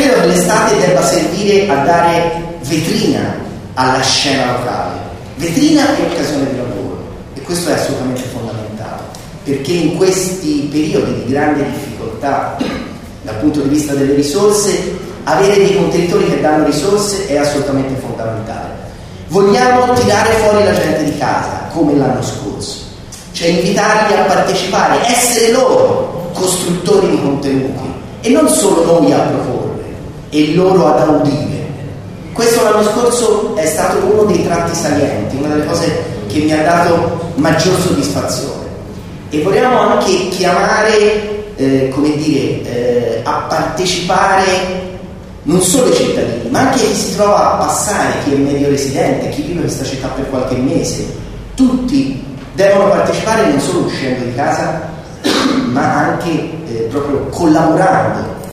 Credo che l'estate debba servire a dare vetrina alla scena locale, vetrina e occasione di lavoro, e questo è assolutamente fondamentale, perché in questi periodi di grande difficoltà dal punto di vista delle risorse, avere dei contenitori che danno risorse è assolutamente fondamentale. Vogliamo tirare fuori la gente di casa come l'anno scorso, cioè invitarli a partecipare, essere loro costruttori di contenuti e non solo noi a proporre e loro ad audire. Questo l'anno scorso è stato uno dei tratti salienti, una delle cose che mi ha dato maggior soddisfazione, e vogliamo anche chiamare a partecipare non solo i cittadini, ma anche chi si trova a passare, chi è medio residente, chi vive in questa città per qualche mese. Tutti devono partecipare non solo uscendo di casa, ma anche proprio collaborando